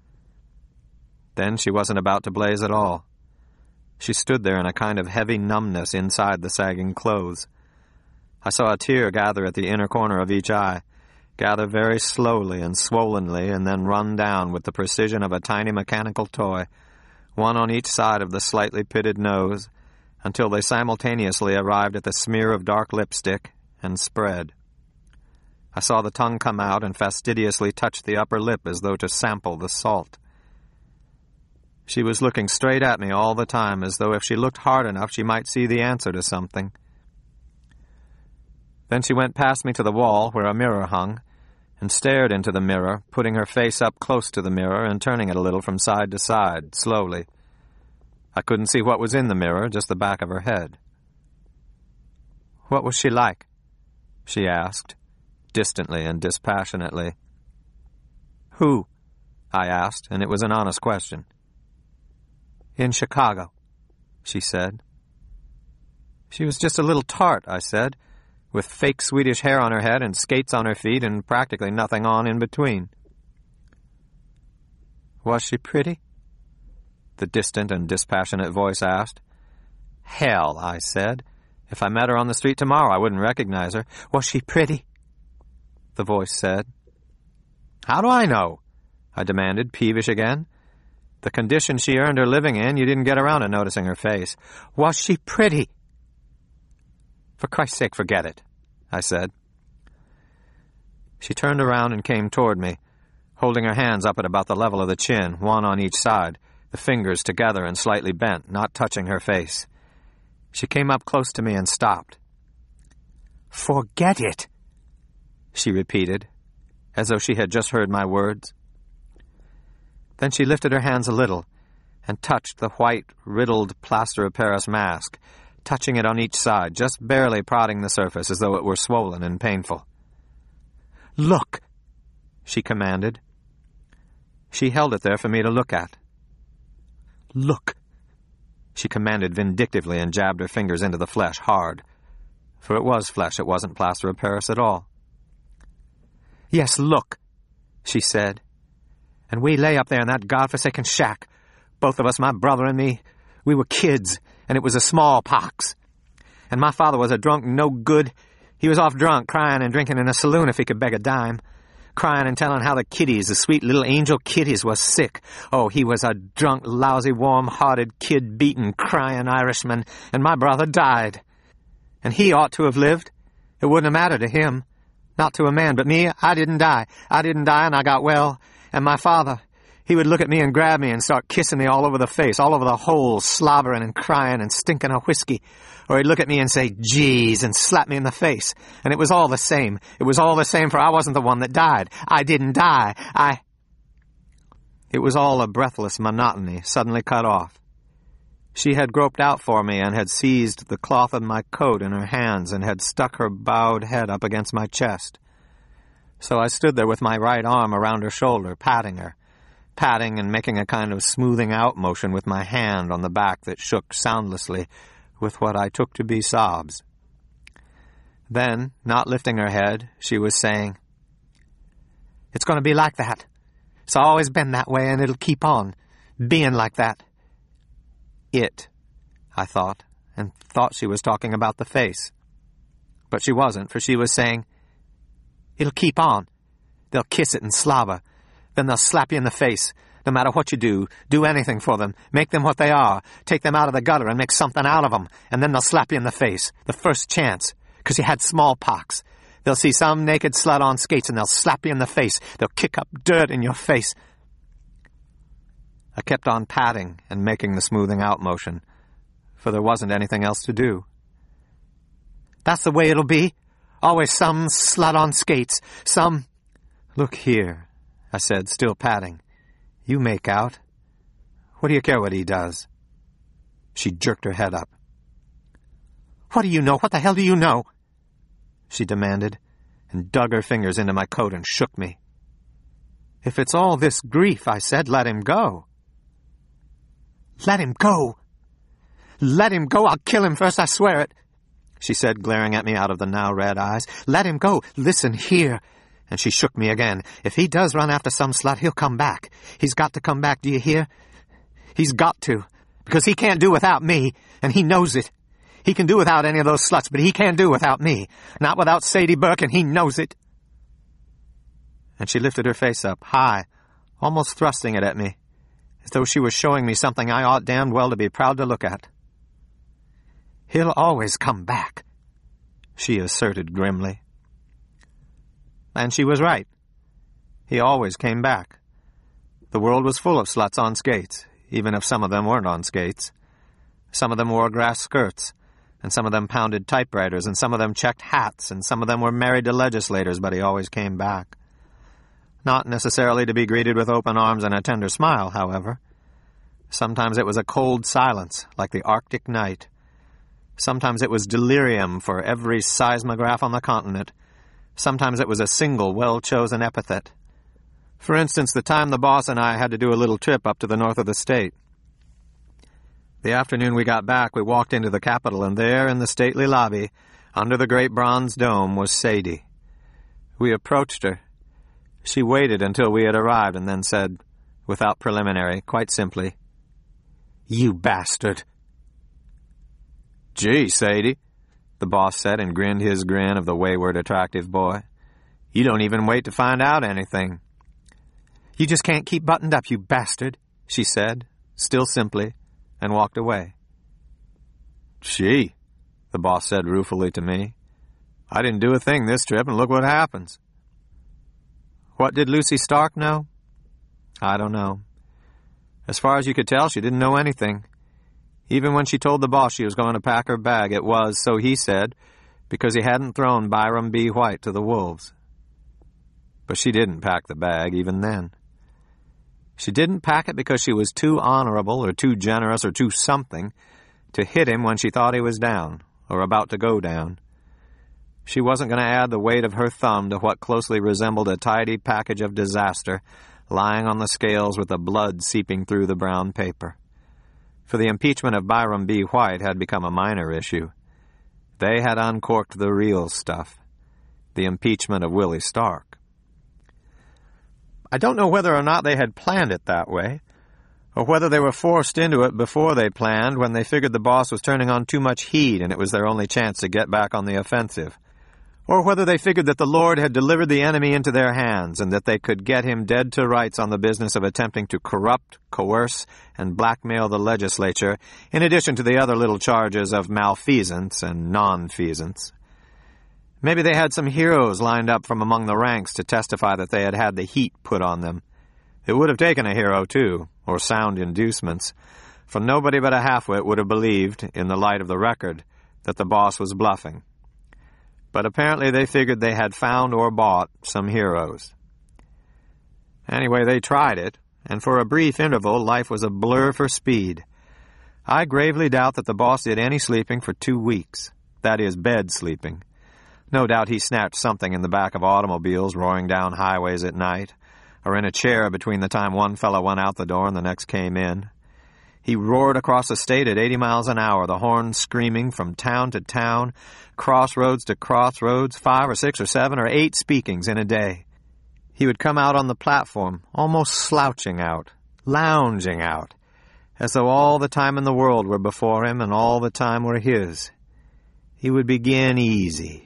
Then she wasn't about to blaze at all. She stood there in a kind of heavy numbness inside the sagging clothes. I saw a tear gather at the inner corner of each eye, gather very slowly and swollenly, and then run down with the precision of a tiny mechanical toy, one on each side of the slightly pitted nose, until they simultaneously arrived at the smear of dark lipstick and spread. I saw the tongue come out and fastidiously touch the upper lip as though to sample the salt. She was looking straight at me all the time, as though if she looked hard enough she might see the answer to something. Then she went past me to the wall where a mirror hung, and stared into the mirror, putting her face up close to the mirror and turning it a little from side to side, slowly. I couldn't see what was in the mirror, just the back of her head. "What was she like?" she asked, distantly and dispassionately. "Who?" I asked, and it was an honest question. "In Chicago," she said. "She was just a little tart," I said, "with fake Swedish hair on her head and skates on her feet and practically nothing on in between." "Was she pretty?" the distant and dispassionate voice asked. "Hell," I said. "If I met her on the street tomorrow, I wouldn't recognize her." "Was she pretty?" the voice said. "How do I know?" I demanded, peevish again. "The condition she earned her living in, you didn't get around to noticing her face." "Was she pretty?" "For Christ's sake, forget it," I said. She turned around and came toward me, holding her hands up at about the level of the chin, one on each side, the fingers together and slightly bent, not touching her face. She came up close to me and stopped. "Forget it," she repeated, as though she had just heard my words. Then she lifted her hands a little and touched the white, riddled plaster of Paris mask, touching it on each side, just barely prodding the surface as though it were swollen and painful. "Look," she commanded. She held it there for me to look at. "Look," she commanded vindictively and jabbed her fingers into the flesh hard. For it was flesh, it wasn't plaster of Paris at all. "Yes, look," she said. "And we lay up there in that godforsaken shack. Both of us, my brother and me. We were kids, and it was a smallpox. And my father was a drunk no good. He was off drunk, crying and drinking in a saloon if he could beg a dime. Crying and telling how the kiddies, the sweet little angel kiddies, was sick. Oh, he was a drunk, lousy, warm-hearted, kid-beaten, crying Irishman, and my brother died. And he ought to have lived. It wouldn't have mattered to him. Not to a man, but me, I didn't die. I didn't die, and I got well. And my father, he would look at me and grab me and start kissing me all over the face, all over the holes, slobbering and crying and stinking of whiskey. Or he'd look at me and say, 'Geez,' and slap me in the face. And it was all the same. It was all the same, for I wasn't the one that died. I didn't die. I... It was all a breathless monotony, suddenly cut off. She had groped out for me and had seized the cloth of my coat in her hands and had stuck her bowed head up against my chest. So I stood there with my right arm around her shoulder, patting her, patting and making a kind of smoothing out motion with my hand on the back that shook soundlessly with what I took to be sobs. Then, not lifting her head, she was saying, "It's going to be like that. It's always been that way, and it'll keep on being like that." It, I thought, and thought she was talking about the face. But she wasn't, for she was saying, "It'll keep on. They'll kiss it and slobber. Then they'll slap you in the face. No matter what you do, do anything for them, make them what they are, take them out of the gutter and make something out of them, and then they'll slap you in the face, the first chance, 'cause you had smallpox. They'll see some naked slut on skates and they'll slap you in the face. They'll kick up dirt in your face." I kept on patting and making the smoothing out motion, for there wasn't anything else to do. "That's the way it'll be. Always some slut on skates, some—" "Look here," I said, still patting. "You make out. What do you care what he does?" She jerked her head up. "What do you know? What the hell do you know?" she demanded, and dug her fingers into my coat and shook me. "If it's all this grief," I said, "let him go." "Let him go? Let him go? I'll kill him first, I swear it," she said, glaring at me out of the now red eyes. "Let him go. Listen here." And she shook me again. "If he does run after some slut, he'll come back. He's got to come back, do you hear? He's got to, because he can't do without me, and he knows it. He can do without any of those sluts, but he can't do without me. Not without Sadie Burke, and he knows it." And she lifted her face up, high, almost thrusting it at me, as though she was showing me something I ought damned well to be proud to look at. "He'll always come back," she asserted grimly. And she was right. He always came back. The world was full of sluts on skates, even if some of them weren't on skates. Some of them wore grass skirts, and some of them pounded typewriters, and some of them checked hats, and some of them were married to legislators, but he always came back. Not necessarily to be greeted with open arms and a tender smile, however. Sometimes it was a cold silence, like the Arctic night. Sometimes it was delirium for every seismograph on the continent. Sometimes it was a single, well-chosen epithet. For instance, the time the boss and I had to do a little trip up to the north of the state. The afternoon we got back, we walked into the Capitol, and there in the stately lobby, under the great bronze dome, was Sadie. We approached her. She waited until we had arrived and then said, without preliminary, quite simply, "You bastard." "Gee, Sadie," the boss said, and grinned his grin of the wayward, attractive boy. "You don't even wait to find out anything." "You just can't keep buttoned up, you bastard," she said, still simply, and walked away. "Gee," the boss said ruefully to me, "I didn't do a thing this trip, and look what happens." What did Lucy Stark know? I don't know. As far as you could tell, she didn't know anything. Even when she told the boss she was going to pack her bag, it was, so he said, because he hadn't thrown Byram B. White to the wolves. But she didn't pack the bag, even then. She didn't pack it because she was too honorable or too generous or too something to hit him when she thought he was down or about to go down. She wasn't going to add the weight of her thumb to what closely resembled a tidy package of disaster lying on the scales with the blood seeping through the brown paper. For the impeachment of Byram B. White had become a minor issue. They had uncorked the real stuff, the impeachment of Willie Stark. I don't know whether or not they had planned it that way, or whether they were forced into it before they planned when they figured the boss was turning on too much heat and it was their only chance to get back on the offensive, or whether they figured that the Lord had delivered the enemy into their hands and that they could get him dead to rights on the business of attempting to corrupt, coerce, and blackmail the legislature, in addition to the other little charges of malfeasance and nonfeasance. Maybe they had some heroes lined up from among the ranks to testify that they had had the heat put on them. It would have taken a hero, too, or sound inducements, for nobody but a halfwit would have believed, in the light of the record, that the boss was bluffing. But apparently they figured they had found or bought some heroes. Anyway, they tried it, and for a brief interval life was a blur for Speed. I gravely doubt that the boss did any sleeping for two weeks. That is, bed sleeping. No doubt he snatched something in the back of automobiles roaring down highways at night, or in a chair between the time one fellow went out the door and the next came in. He roared across the state at eighty miles an hour, the horn screaming from town to town, crossroads to crossroads, five or six or seven or eight speakings in a day. He would come out on the platform, almost slouching out, lounging out, as though all the time in the world were before him and all the time were his. He would begin easy.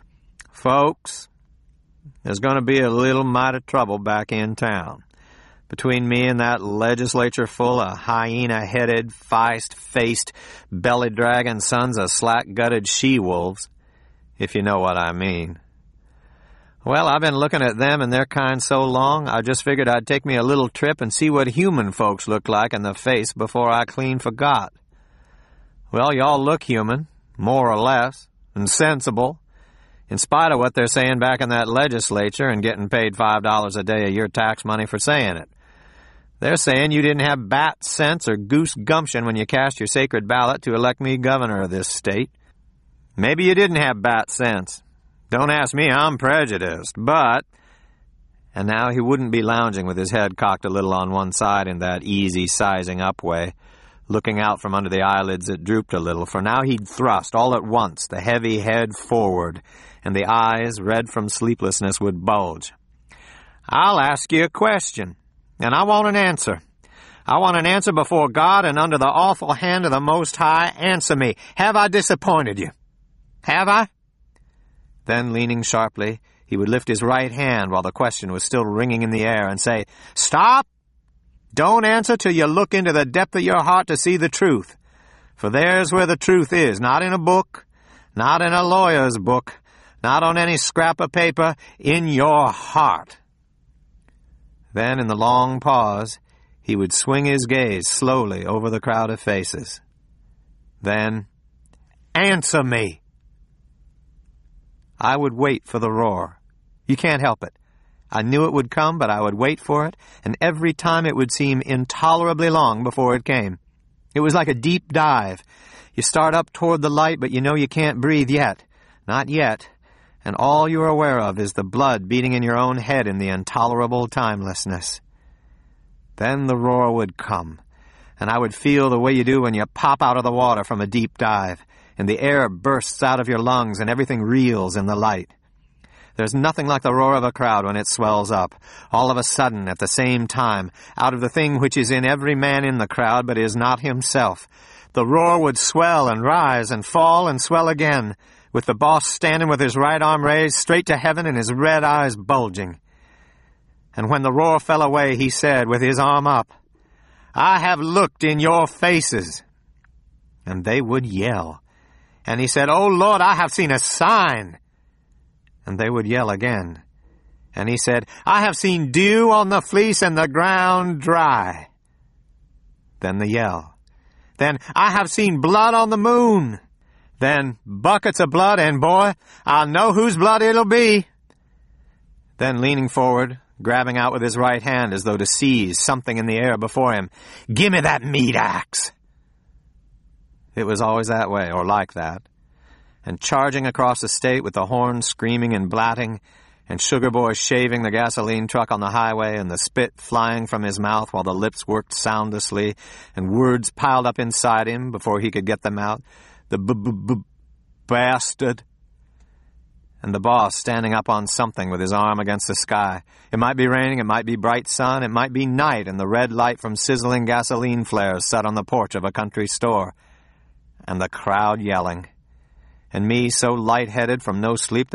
Folks, there's going to be a little mite of trouble back in town. Between me and that legislature full of hyena-headed, feist-faced, belly-dragging sons of slack-gutted she-wolves, if you know what I mean. Well, I've been looking at them and their kind so long, I just figured I'd take me a little trip and see what human folks look like in the face before I clean forgot. Well, y'all look human, more or less, and sensible, in spite of what they're saying back in that legislature and getting paid five dollars a day of your tax money for saying it. They're saying you didn't have bat sense or goose gumption when you cast your sacred ballot to elect me governor of this state. Maybe you didn't have bat sense. Don't ask me, I'm prejudiced, but... And now he wouldn't be lounging with his head cocked a little on one side in that easy sizing up way, looking out from under the eyelids that drooped a little, for now he'd thrust all at once, the heavy head forward, and the eyes, red from sleeplessness, would bulge. I'll ask you a question, and I want an answer. I want an answer before God and under the awful hand of the Most High. Answer me. Have I disappointed you? Have I? Then, leaning sharply, he would lift his right hand while the question was still ringing in the air and say, Stop! Don't answer till you look into the depth of your heart to see the truth. For there's where the truth is, not in a book, not in a lawyer's book, not on any scrap of paper, in your heart. Then, in the long pause, he would swing his gaze slowly over the crowd of faces. Then, Answer me! I would wait for the roar. You can't help it. I knew it would come, but I would wait for it, and every time it would seem intolerably long before it came. It was like a deep dive. You start up toward the light, but you know you can't breathe yet. Not yet. And all you're aware of is the blood beating in your own head in the intolerable timelessness. Then the roar would come, and I would feel the way you do when you pop out of the water from a deep dive, and the air bursts out of your lungs and everything reels in the light. There's nothing like the roar of a crowd when it swells up, all of a sudden, at the same time, out of the thing which is in every man in the crowd but is not himself. The roar would swell and rise and fall and swell again, with the boss standing with his right arm raised straight to heaven and his red eyes bulging. And when the roar fell away, he said, with his arm up, I have looked in your faces. And they would yell. And he said, Oh, Lord, I have seen a sign. And they would yell again. And he said, I have seen dew on the fleece and the ground dry. Then the yell. Then, I have seen blood on the moon. Then, buckets of blood, and boy, I'll know whose blood it'll be. Then, leaning forward, grabbing out with his right hand as though to seize something in the air before him, Give me that meat axe. It was always that way, or like that. And charging across the state with the horn screaming and blatting, and Sugar Boy shaving the gasoline truck on the highway, and the spit flying from his mouth while the lips worked soundlessly, and words piled up inside him before he could get them out, the b-b-b bastard. And the boss standing up on something with his arm against the sky. It might be raining, it might be bright sun, it might be night, and the red light from sizzling gasoline flares set on the porch of a country store. And the crowd yelling. And me so light-headed from no sleep